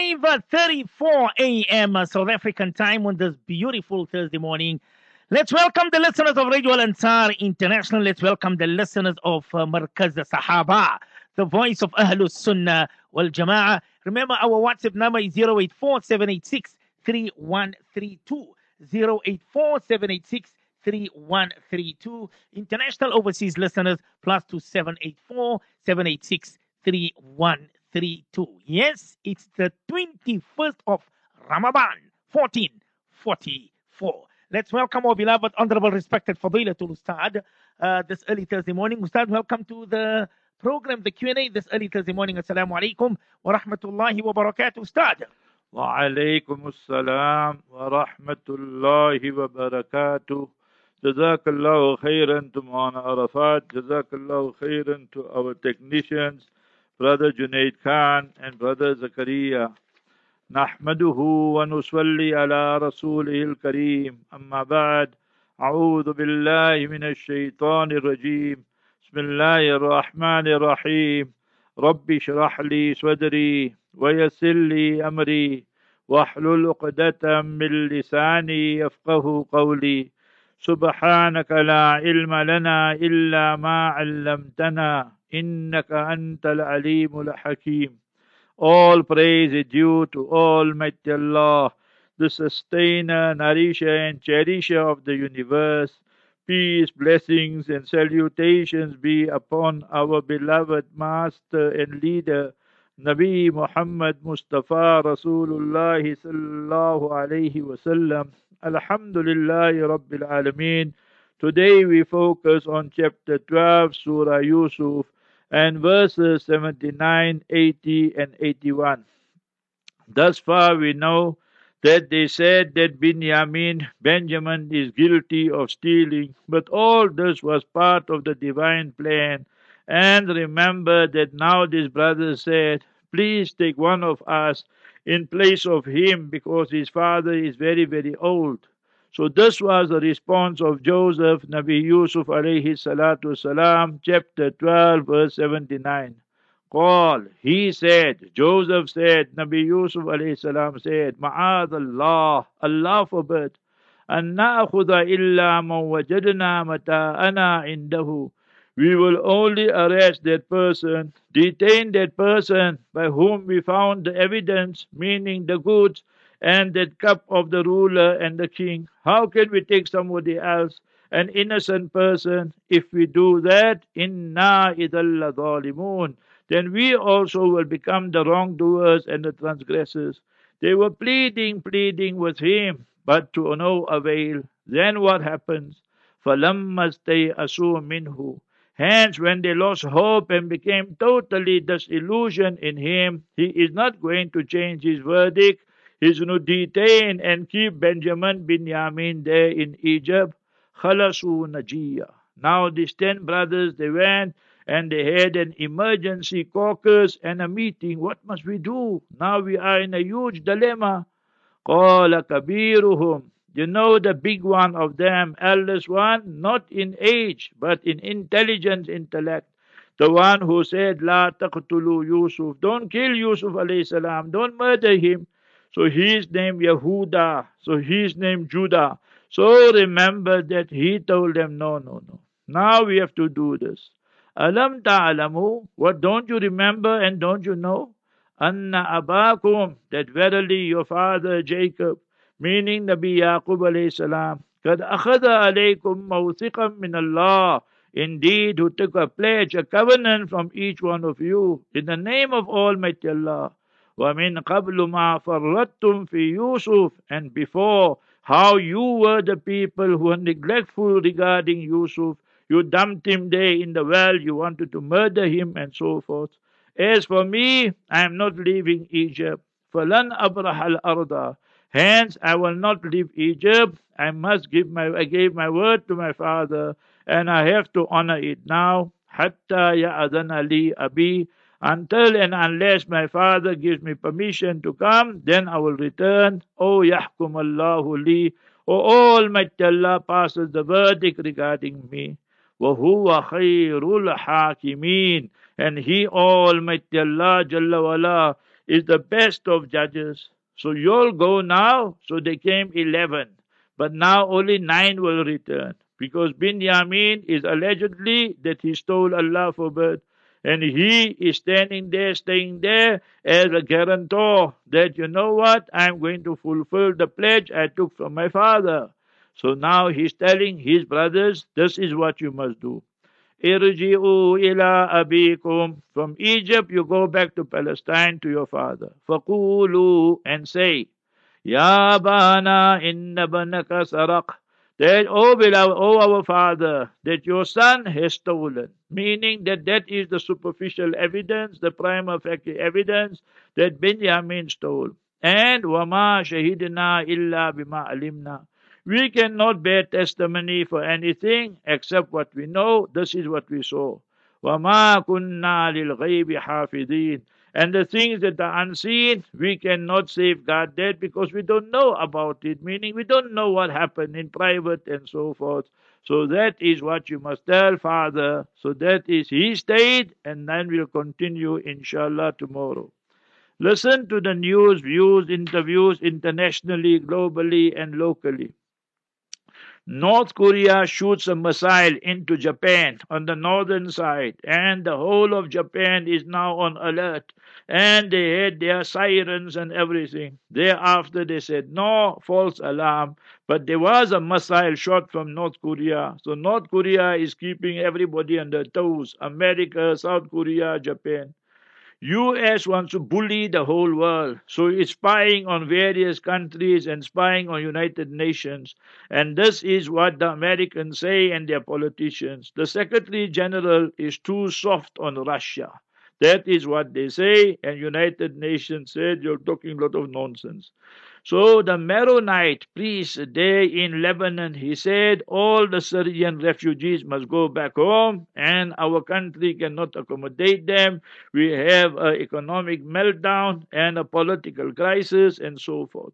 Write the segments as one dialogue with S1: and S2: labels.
S1: 5:34 a.m. South African time on this beautiful Thursday morning. Let's welcome the listeners of Radio Al Ansar International. Let's welcome the listeners of Markaz Sahaba, the voice of Ahlus Sunnah wal Jama'ah. Remember, our WhatsApp number is 084 786 3132. International overseas listeners plus 2784 786 3132. Yes, it's the 21st of Ramadan 1444. Let's welcome our beloved, honorable, respected Fadilatul Ustad this early Thursday morning. Ustad, welcome to the program, the Q&A this early Thursday morning. Assalamu alaikum wa rahmatullahi wa barakatuh, Ustad.
S2: وعليكم السلام ورحمة الله وبركاته. Jazakallahu khairan to Maulana Arafat. Jazakallahu khairan to our technicians, Brother Junaid Khan and Brother Zakaria. نحمده ونصلي على رسوله الكريم أما بعد أعوذ بالله من الشيطان الرجيم بسم الله الرحمن الرحيم رب اشرح لي صدري ويسر لي أمري واحلل عقدة من لساني يفقه قولي سبحانك لا علم لنا إلا ما علمتنا إنك أنت العليم الحكيم. All praise is due to Almighty Allah, the sustainer, nourisher and cherisher of the universe. Peace, blessings and salutations be upon our beloved master and leader, Nabi Muhammad Mustafa Rasulullah sallallahu alayhi wasallam. Alhamdulillahi Rabbil Alameen. Today we focus on chapter 12, Surah Yusuf, and verses 79, 80 and 81. Thus far we know that they said that Benjamin is guilty of stealing, but all this was part of the divine plan. And remember that now this brother said, please take one of us in place of him because his father is very, very old. So this was the response of Joseph, Nabi Yusuf alayhi salatu salam, chapter 12, verse 79. Qal, he said, Joseph said, Nabi Yusuf alayhi salam said, Ma'ad Allah, Allah forbid, an na'khudha illa man wajadna mata'ana indahu. We will only arrest that person, detain that person by whom we found the evidence, meaning the goods, and that cup of the ruler and the king. How can we take somebody else, an innocent person? If we do that, inna idalla zalimun, then we also will become the wrongdoers and the transgressors. They were pleading with him, but to no avail. Then what happens? فَلَمَّا اسْتَيْأَسُوا مِنْهُ. Hence, when they lost hope and became totally disillusioned in him, he is not going to change his verdict. He's going to detain and keep Benjamin Binyamin there in Egypt. Khalasu Najiya. Now these 10 brothers, they went and they had an emergency caucus and a meeting. What must we do? Now we are in a huge dilemma. Qala kabiruhum. You know the big one of them, eldest one, not in age, but in intelligence, intellect. The one who said, La taqtulu Yusuf. Don't kill Yusuf alayhi salam. Don't murder him. So his name Yehuda. So his name Judah. So remember that he told them, no. Now we have to do this. Alam ta'alamu. What don't you remember and don't you know? Anna abakum. That verily your father Jacob, meaning Nabi Yaqub alayhi salam, kad akhada alaykum mawthiqan min Allah. Indeed, who took a pledge, a covenant from each one of you in the name of Almighty Allah. وَمِن قَبْلُ مَا فَرَّطْتُمْ فِي يُوسُف. And before, how you were the people who were neglectful regarding Yusuf. You dumped him there in the well, you wanted to murder him and so forth. As for me, I am not leaving Egypt. فَلَنْ أَبْرَحَ الْأَرْضَ. Hence, I will not leave Egypt. I gave my word to my father, and I have to honor it now. حَتَّى يَأْذَنَ لِي أَبِي. Until and unless my father gives me permission to come, then I will return. O Yahkum Allahu li. O Almighty Allah passes the verdict regarding me. وَهُوَ خَيْرُ الْحَاكِمِينَ. And He, Almighty Allah Jalla wala, is the best of judges. So you'll go now. So they came 11. But now only 9 will return. Because Binyamin is allegedly that he stole Allah forbid. And he is standing there, staying there as a guarantor that, you know what, I'm going to fulfill the pledge I took from my father. So now he's telling his brothers, this is what you must do. Irji'u ila abikum. From Egypt, you go back to Palestine to your father. Faqulu, and say, Ya bana inna banaka sarak. That, oh beloved, oh our father, that your son has stolen. Meaning that is the superficial evidence, the prima facie evidence that Benjamin stole. And wama shahidna illa bima alimna. We cannot bear testimony for anything except what we know. This is what we saw. وَمَا كُنَّا لِلْغَيْبِ حَافِظِينَ. And the things that are unseen, we cannot safeguard that because we don't know about it, meaning we don't know what happened in private and so forth. So that is what you must tell Father. So that is his state, and then we'll continue inshallah tomorrow. Listen to the news, views, interviews internationally, globally, and locally. North Korea shoots a missile into Japan on the northern side, and the whole of Japan is now on alert. And they had their sirens and everything. Thereafter, they said, no, false alarm. But there was a missile shot from North Korea. So North Korea is keeping everybody on their toes. America, South Korea, Japan. US wants to bully the whole world, so it's spying on various countries and spying on United Nations. And this is what the Americans say and their politicians. The Secretary General is too soft on Russia. That is what they say, and United Nations said you're talking a lot of nonsense. So the Maronite priest there in Lebanon, he said all the Syrian refugees must go back home and our country cannot accommodate them. We have an economic meltdown and a political crisis and so forth.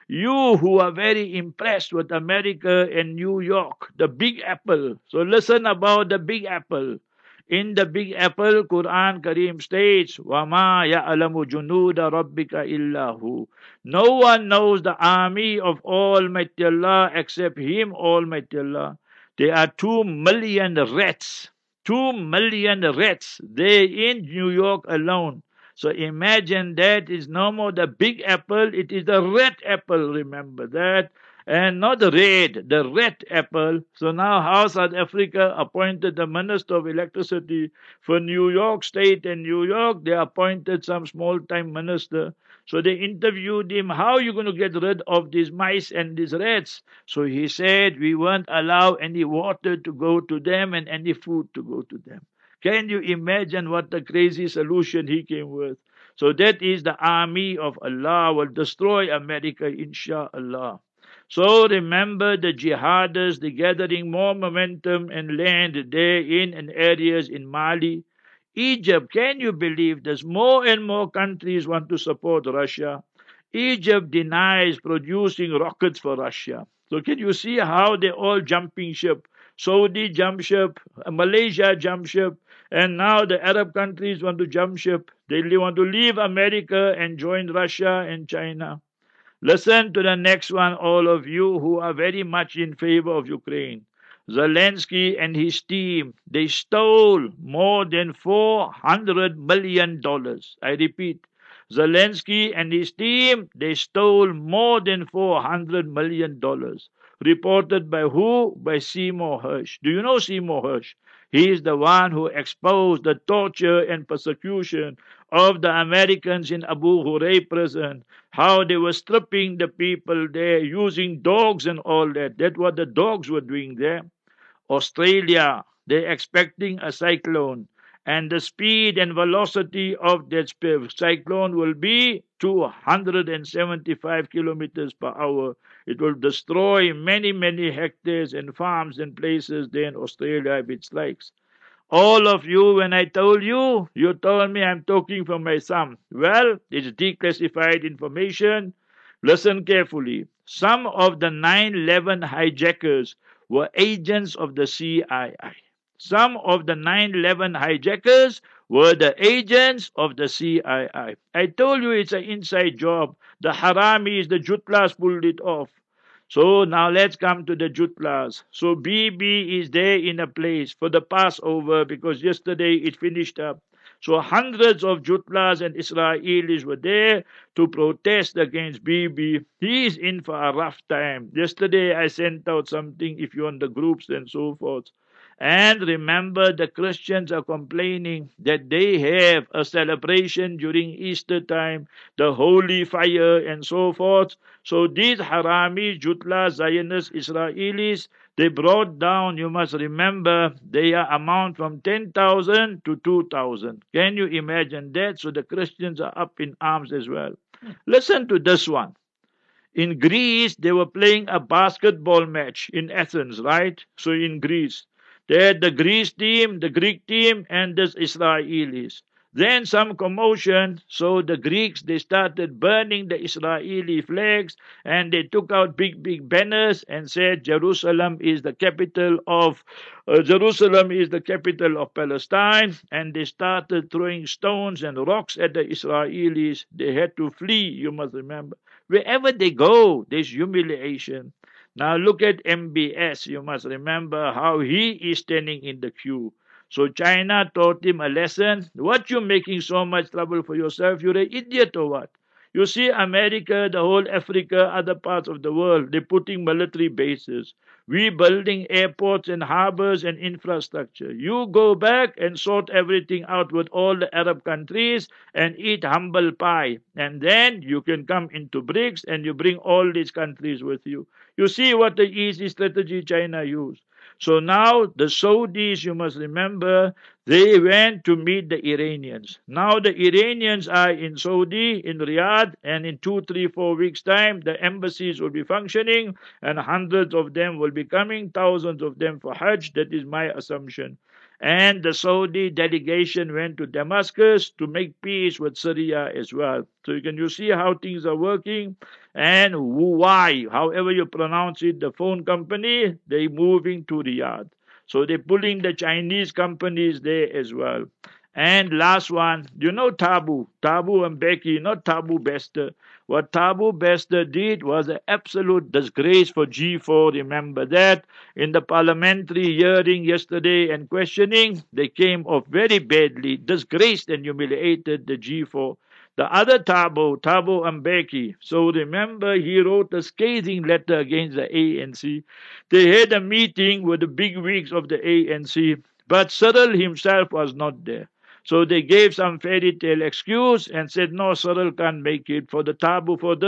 S2: You who are very impressed with America and New York, the Big Apple. So listen about the Big Apple. In the Big Apple, Quran Kareem states, وَمَا يَعْلَمُ جُنُودَ رَبِّكَ إِلَّا هُ. No one knows the army of Almighty Allah except Him, Almighty Allah. There are 2 million rats. 2 million rats there in New York alone. So imagine that is no more the Big Apple, it is the red apple, remember that. And not the red apple. So now how South Africa appointed the Minister of Electricity for New York State and New York. They appointed some small-time minister. So they interviewed him, how are you going to get rid of these mice and these rats? So he said, we won't allow any water to go to them and any food to go to them. Can you imagine what the crazy solution he came with? So that is the army of Allah will destroy America, inshallah. So remember the jihadists, the gathering more momentum and land there in areas in Mali. Egypt, can you believe this? More and more countries want to support Russia. Egypt denies producing rockets for Russia. So can you see how they're all jumping ship? Saudi jump ship, Malaysia jump ship, and now the Arab countries want to jump ship. They want to leave America and join Russia and China. Listen to the next one, all of you who are very much in favor of Ukraine. Zelensky and his team, they stole more than $400 million. I repeat, Zelensky and his team, they stole more than $400 million. Reported by who? By Seymour Hersh. Do you know Seymour Hersh? He is the one who exposed the torture and persecution of the Americans in Abu Ghraib prison, how they were stripping the people there using dogs and all that. That's what the dogs were doing there. Australia, they're expecting a cyclone, and the speed and velocity of that cyclone will be 275 kilometers per hour. It will destroy many, many hectares and farms and places there in Australia if it strikes. All of you, when I told you, you told me I'm talking from my thumb. Well, it's declassified information. Listen carefully. Some of the 9/11 hijackers were agents of the CIA. Some of the 9/11 hijackers were the agents of the CII. I told you it's an inside job. The Haramis, the Jutlas pulled it off. So now let's come to the Jutlas. So BB is there in a place for the Passover because yesterday it finished up. So hundreds of Jutlas and Israelis were there to protest against Bibi. He is in for a rough time. Yesterday I sent out something if you're on the groups and so forth. And remember, the Christians are complaining that they have a celebration during Easter time, the holy fire and so forth. So these Harami, Jutla, Zionist, Israelis, they brought down, you must remember, their amount from 10,000 to 2,000. Can you imagine that? So the Christians are up in arms as well. Listen to this one. In Greece, they were playing a basketball match in Athens, right? So in Greece, they had the Greece team, the Greek team, and the Israelis. Then some commotion, so the Greeks, they started burning the Israeli flags and they took out big, big banners and said Jerusalem is the capital of Palestine, and they started throwing stones and rocks at the Israelis. They had to flee, you must remember. Wherever they go, there's humiliation. Now look at MBS. You must remember how he is standing in the queue. So China taught him a lesson. What you making so much trouble for yourself? You're an idiot or what? You see America, the whole Africa, other parts of the world, they're putting military bases. We building airports and harbors and infrastructure. You go back and sort everything out with all the Arab countries and eat humble pie. And then you can come into BRICS and you bring all these countries with you. You see what the easy strategy China used. So now the Saudis, you must remember, they went to meet the Iranians. Now the Iranians are in Saudi, in Riyadh, and in 2, 3, 4 weeks' time, the embassies will be functioning, and hundreds of them will be coming, thousands of them for Hajj. That is my assumption. And the Saudi delegation went to Damascus to make peace with Syria as well. So you see how things are working. And Huawei, however you pronounce it, the phone company, they moving to Riyadh. So they're pulling the Chinese companies there as well. And last one, you know Thabo Mbeki, not Thabo Bester. What Thabo Bester did was an absolute disgrace for G4. Remember that in the parliamentary hearing yesterday and questioning, they came off very badly, disgraced and humiliated the G4. The other Thabo Mbeki. So remember, he wrote a scathing letter against the ANC. They had a meeting with the bigwigs of the ANC, but Cyril himself was not there. So they gave some fairy tale excuse and said, no, Cyril can't make it for the Thabo, for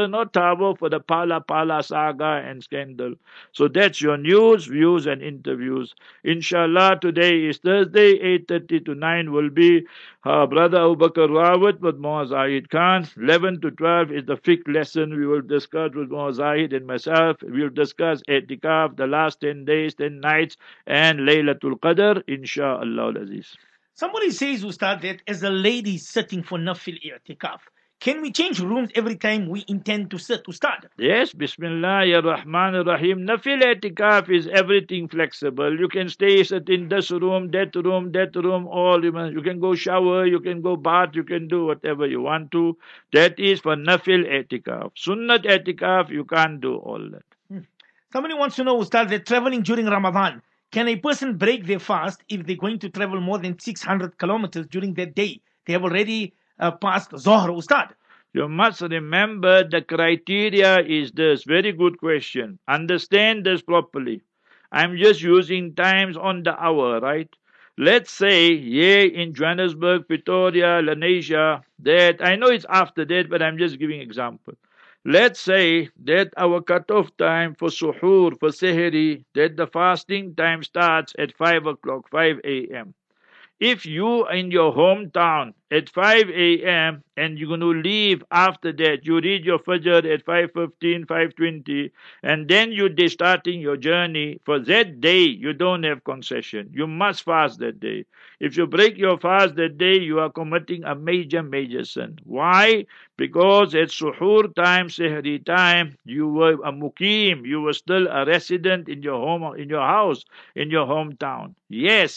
S2: the Pala saga and scandal. So that's your news, views, and interviews. Inshallah, today is Thursday, 8:30 to 9 will be Brother Abu Bakr Rawat with Moa Zahid Khan. 11 to 12 is the fiqh lesson we will discuss with Moa Zahid and myself. We will discuss Etikaf, the last 10 days, 10 nights, and Laylatul Qadr, Insha'Allah al-Aziz.
S1: Somebody says, Ustad, that as a lady sitting for nafil i'tikaf, can we change rooms every time we intend to sit, Ustad?
S2: Yes, Bismillah Rahman Rahim. Nafil i'tikaf is everything flexible. You can sit in this room, that room, all. You can go shower, you can go bath, you can do whatever you want to. That is for nafil i'tikaf. Sunnat i'tikaf, you can't do all that.
S1: Somebody wants to know, Ustad, they're traveling during Ramadan. Can a person break their fast if they're going to travel more than 600 kilometers during that day? They have already passed Zohr, Ustad.
S2: You must remember the criteria is this. Very good question. Understand this properly. I'm just using times on the hour, right? Let's say here in Johannesburg, Pretoria, Lenasia, that I know it's after that, but I'm just giving example. Let's say that our cutoff time for suhoor, for sehri, that the fasting time starts at 5 o'clock, 5 a.m. If you are in your hometown at 5 a.m. and you're going to leave after that, you read your Fajr at 5:15, 5:20, and then you're starting your journey, for that day, you don't have concession. You must fast that day. If you break your fast that day, you are committing a major, major sin. Why? Because at suhoor time, sehri time, you were a mukim, you were still a resident in your home, in your house, in your hometown. Yes.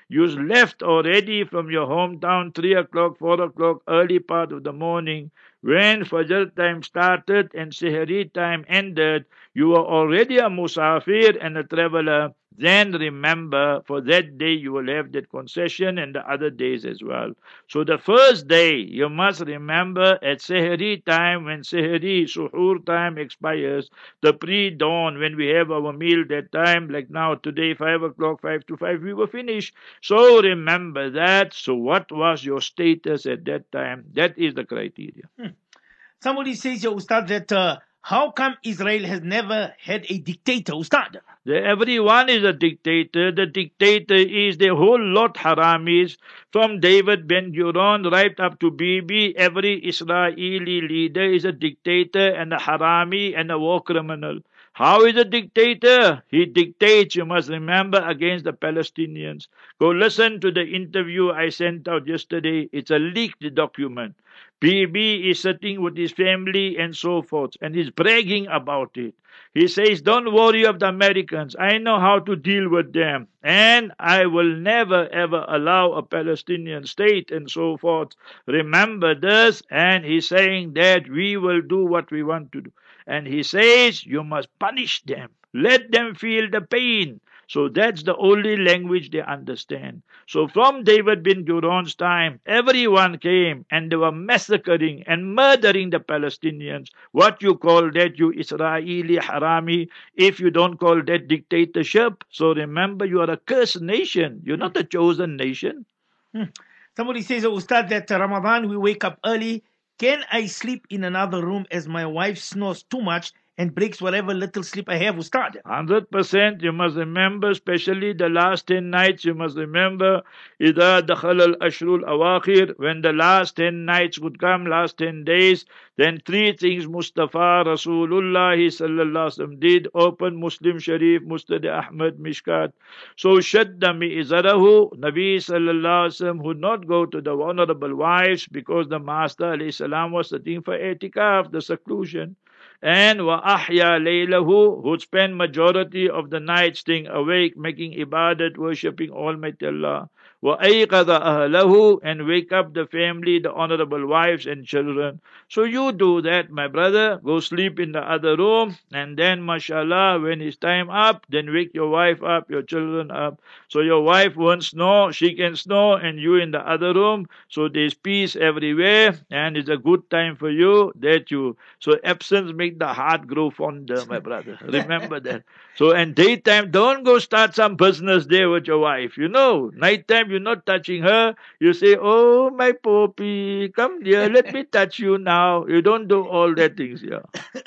S2: You left already from your hometown 3 o'clock, 4 o'clock, early part of the morning. When Fajr time started and Sehri time ended, you were already a musafir and a traveler. Then remember, for that day you will have that concession and the other days as well. So the first day, you must remember at Sehri time, when Sehri, Suhoor time expires, the pre-dawn, when we have our meal that time, like now today, 5 o'clock, 5 to 5, we were finished. So remember that. So what was your status at that time? That is the criteria.
S1: Somebody says, yeah, Ustad, that how come Israel has never had a dictator, Ustad?
S2: Everyone is a dictator. The dictator is the whole lot haramis, from David Ben Gurion right up to Bibi. Every Israeli leader is a dictator and a harami and a war criminal. How is a dictator? He dictates, you must remember, against the Palestinians. Go listen to the interview I sent out yesterday. It's a leaked document. Bibi is sitting with his family and so forth, and he's bragging about it. He says, don't worry of the Americans. I know how to deal with them. And I will never ever allow a Palestinian state and so forth. Remember this. And he's saying that we will do what we want to do. And he says, you must punish them. Let them feel the pain. So that's the only language they understand. So from David bin Gurion's time, everyone came and they were massacring and murdering the Palestinians. What you call that, you Israeli harami, if you don't call that dictatorship? So remember, you are a cursed nation. You're not a chosen nation.
S1: Somebody says, oh, Ustad, that Ramadan we wake up early. Can I sleep in another room as my wife snores too much and breaks whatever little sleep I have, Ustad?
S2: 100%. You must remember, especially the last 10 nights, you must remember, إِذَا دَخَلَ الْأَشْرُ الْأَوَاخِرِ, when the last 10 nights would come, last 10 days, then three things Mustafa Rasulullah sallallahu alaihi wasallam did: open Muslim Sharif, Musnad Ahmad, Mishkat. So Shadda mi'izarahu, Nabi sallallahu alaihi wasallam would not go to the vulnerable wives because the Master alayhi salam was sitting for etikaf, the seclusion. And wa ahya laylahu, who spend majority of the night staying awake, making ibadat, worshipping Almighty Allah. Wa ayqadha ahlahu, and wake up the family, the honorable wives and children. So you do that, my brother. Go sleep in the other room, and then mashallah, when it's time up, then wake your wife up, your children up. So your wife won't snore, she can snore, and you in the other room. So there's peace everywhere, and it's a good time for you that you. So absence make the heart grow fonder, my brother. Remember that. So and daytime, don't go start some business there with your wife. You know, nighttime you're not touching her. You say, oh my poppy, come here, let me touch you now. You don't do all that things here.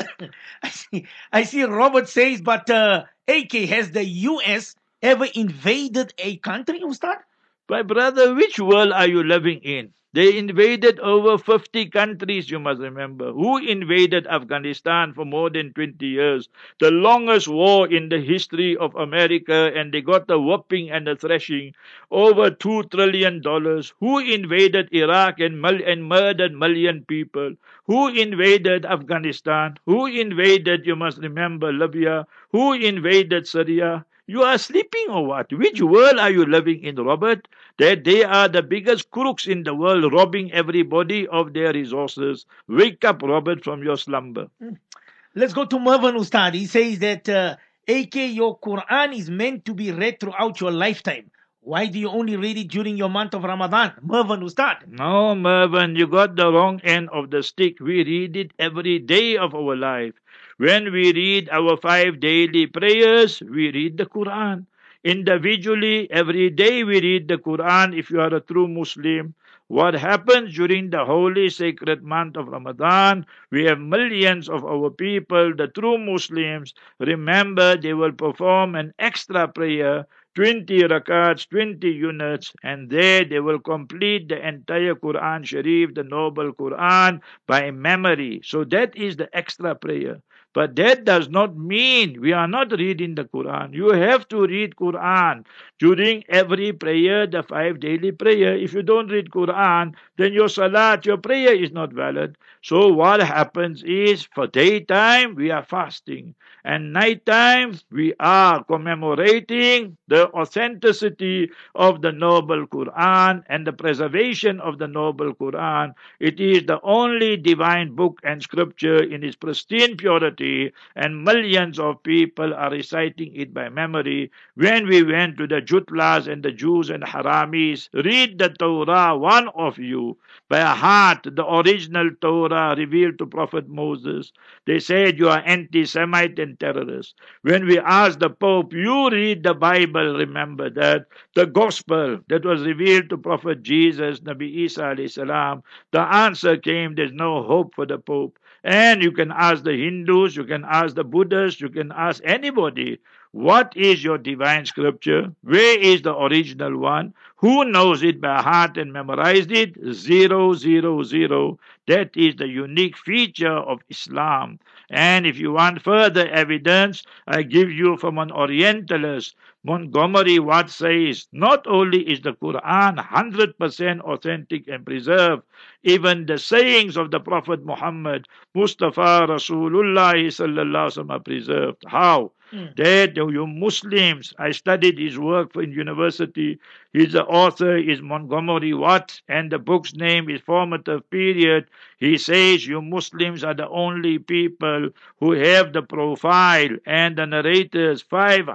S1: I see Robert says, but AK, has the US ever invaded a country, Ustad?
S2: My brother, which world are you living in? They invaded over 50 countries, you must remember. Who invaded Afghanistan for more than 20 years? The longest war in the history of America, and they got the whooping and the thrashing. Over $2 trillion. Who invaded Iraq and murdered million people? Who invaded Afghanistan? Who invaded, you must remember, Libya? Who invaded Syria? You are sleeping or what? Which world are you living in, Robert? That they are the biggest crooks in the world, robbing everybody of their resources. Wake up, Robert, from your slumber.
S1: Let's go to Mervin, Ustad. He says that, AK, your Quran is meant to be read throughout your lifetime. Why do you only read it during your month of Ramadan? Mervin, Ustad.
S2: No, Mervin, you got the wrong end of the stick. We read it every day of our life. When we read our 5 daily prayers, we read the Quran. Individually, every day we read the Quran if you are a true Muslim. What happens during the holy sacred month of Ramadan? We have millions of our people, the true Muslims. Remember, they will perform an extra prayer, 20 rakats, 20 units, and there they will complete the entire Quran Sharif, the noble Quran, by memory. So that is the extra prayer. But that does not mean we are not reading the Quran. You have to read Quran during every prayer, the 5 daily prayer. If you don't read Quran, then your salat, your prayer is not valid. So what happens is, for daytime, we are fasting. And nighttime, we are commemorating the the authenticity of the noble Quran and the preservation of the noble Quran. It is the only divine book and scripture in its pristine purity, and millions of people are reciting it by memory. When we went to the Jutlas and the Jews and Haramis, read the Torah, one of you, by heart, the original Torah revealed to Prophet Moses. They said you are anti-Semite and terrorist. When we asked the Pope, you read the Bible, remember that. The gospel that was revealed to Prophet Jesus, Nabi Isa alayhi salam, the answer came, there's no hope for the Pope. And you can ask the Hindus, you can ask the Buddhists, you can ask anybody. What is your divine scripture? Where is the original one? Who knows it by heart and memorized it? 000. That is the unique feature of Islam. And if you want further evidence, I give you from an Orientalist. Montgomery Watt says, not only is the Quran 100% authentic and preserved, even the sayings of the Prophet Muhammad, Mustafa Rasulullah sallallahu alaihi wasallam are preserved. How? That you Muslims, I studied his work in university. His author is Montgomery Watt, and the book's name is Formative Period. He says you Muslims are the only people who have the profile and the narrators,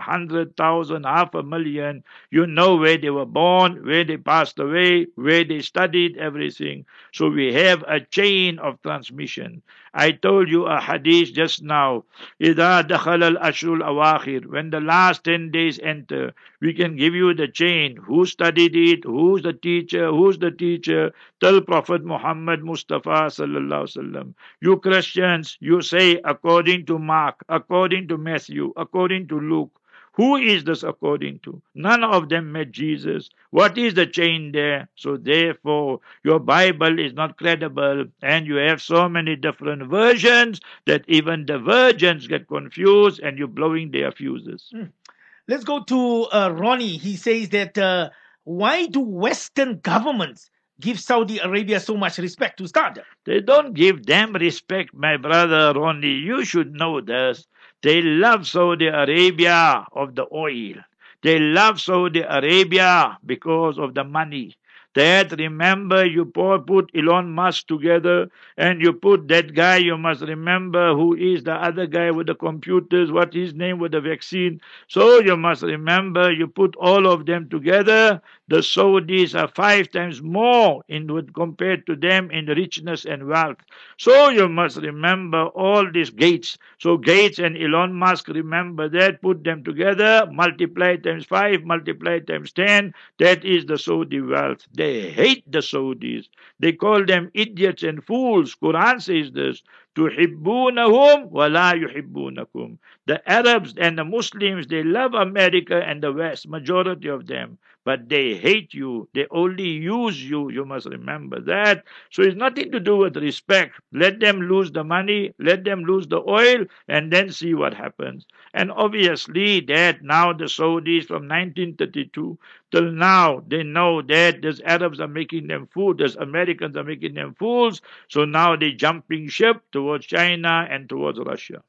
S2: 500,000, 500,000. You know where they were born, where they passed away, where they studied, everything. So we have a chain of transmission. I told you a hadith just now. إِذَا دَخَلَ الْأَشْرُ الْأَوَاخِرِ. When the last 10 days enter, we can give you the chain. Who studied it? Who's the teacher? Who's the teacher? Tell Prophet Muhammad Mustafa sallallahu alaihi wasallam. You Christians, you say according to Mark, according to Matthew, according to Luke. Who is this according to? None of them met Jesus. What is the chain there? So therefore, your Bible is not credible, and you have so many different versions that even the virgins get confused and you're blowing their fuses.
S1: Let's go to Ronnie. He says that why do Western governments give Saudi Arabia so much respect to start?
S2: They don't give them respect, my brother Ronnie. You should know this. They love Saudi Arabia of the oil. They love Saudi Arabia because of the money. That remember you put Elon Musk together and you put that guy, you must remember who is the other guy with the computers, what his name with the vaccine. So you must remember you put all of them together. The Saudis are 5 times more compared to them in richness and wealth. So you must remember all these Gates. So Gates and Elon Musk, remember that, put them together, multiply times 5, multiply times 10. That is the Saudi wealth. They hate the Saudis. They call them idiots and fools. Quran says this. تُحِبُّونَهُمْ وَلَا يُحِبُّونَكُمْ. The Arabs and the Muslims, they love America and the West, majority of them. But they hate you. They only use you. You must remember that. So it's nothing to do with respect. Let them lose the money, let them lose the oil, and then see what happens. And obviously that now the Saudis from 1932 till now, they know that these Arabs are making them fools, these Americans are making them fools. So now they're jumping ship towards China and towards Russia.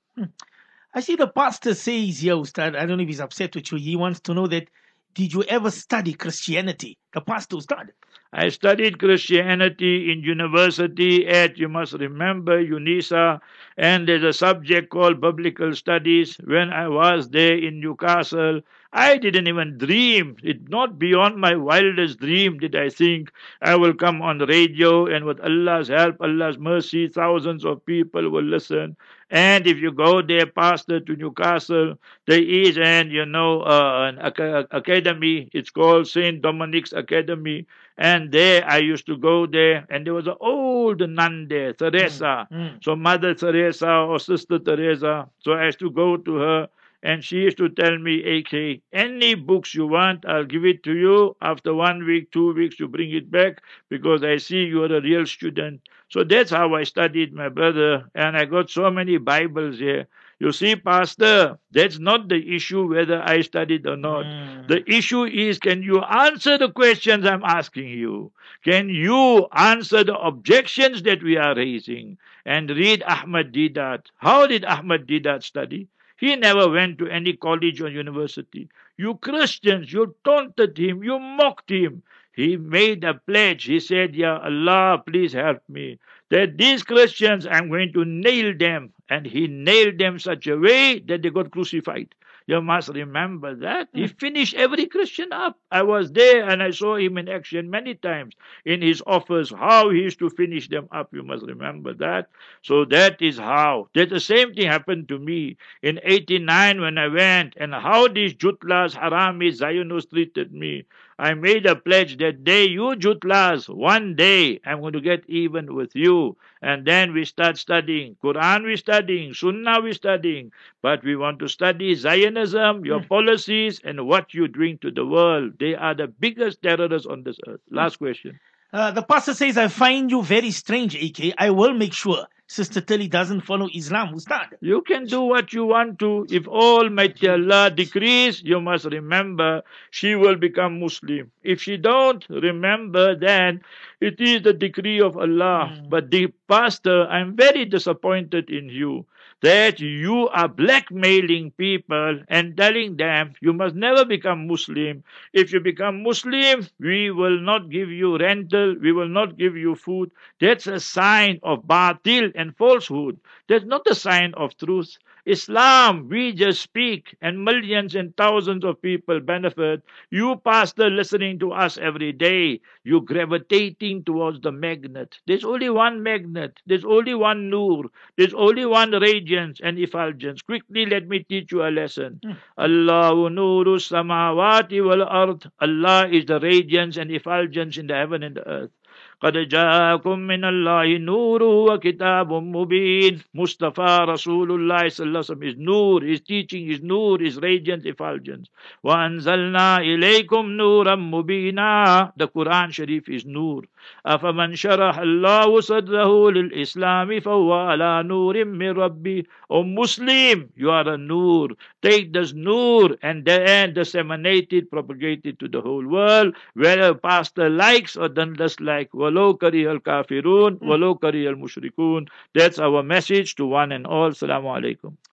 S1: I see the pastor says here, Ustad, I don't know if he's upset with you. He wants to know that, did you ever study Christianity? The pastor, Ustad.
S2: I studied Christianity in university at, you must remember, UNISA, and there's a subject called Biblical Studies. When I was there in Newcastle, I didn't even dream, it not beyond my wildest dream did I think I will come on radio and with Allah's help, Allah's mercy, thousands of people will listen. And if you go there, pastor, to Newcastle, there is an academy. It's called St. Dominic's Academy. And there I used to go there, and there was an old nun there, Teresa. So Mother Teresa or Sister Teresa. So I used to go to her, and she used to tell me, AK, any books you want, I'll give it to you. After 1 week, 2 weeks, you bring it back because I see you're a real student. So that's how I studied, my brother. And I got so many Bibles here. You see, Pastor, that's not the issue whether I studied or not. The issue is, can you answer the questions I'm asking you? Can you answer the objections that we are raising? And read Ahmad Didat. How did Ahmad Didat study? He never went to any college or university. You Christians, you taunted him, you mocked him. He made a pledge. He said, Ya Allah, please help me. That these Christians, I'm going to nail them. And he nailed them such a way that they got crucified. You must remember that. He finished every Christian up. I was there and I saw him in action many times in his office, how he used to finish them up. You must remember that. So that is how. That the same thing happened to me in 89 when I went, and how these Jutlas, Haramis, Zionists treated me. I made a pledge that day, you Jutlas, one day I'm going to get even with you. And then we start studying. Quran we studying, Sunnah we studying. But we want to study Zionism, your policies, and what you're doing to the world. They are the biggest terrorists on this earth. Last question.
S1: The pastor says, I find you very strange, AK. I will make sure Sister Tilly doesn't follow Islam. Ustad.
S2: You can do what you want to. If Almighty Allah decrees, you must remember she will become Muslim. If she don't remember, then it is the decree of Allah. But the pastor, I'm very disappointed in you that you are blackmailing people and telling them you must never become Muslim. If you become Muslim, we will not give you rental, we will not give you food. That's a sign of batil and falsehood. That's not a sign of truth. Islam, we just speak, and millions and thousands of people benefit. You, pastor, listening to us every day, you gravitating towards the magnet. There's only one magnet. There's only one nur. There's only one radiance and effulgence. Quickly, let me teach you a lesson. Allahu nuru samawati wal ard. Allah is the radiance and effulgence in the heaven and the earth. قد جاءكم من الله نور وكتاب مبين. Mustafa Rasulullah sallallahu alaihi wasallam is nur, his teaching is nur, his radiance, effulgence. وأنزلنا إليكم نورا مبينا. The Quran Sharif is nur. أفمن شرح الله صدره للإسلام فهو على نور من ربي. O Muslim, you are a nur. Take this nur and then disseminate it, propagate it to the whole world, whether pastor likes or doesn't dislike. Walau karihal kafirun, walau karihal mushrikun. That's our message to one and all. Assalamu alaikum.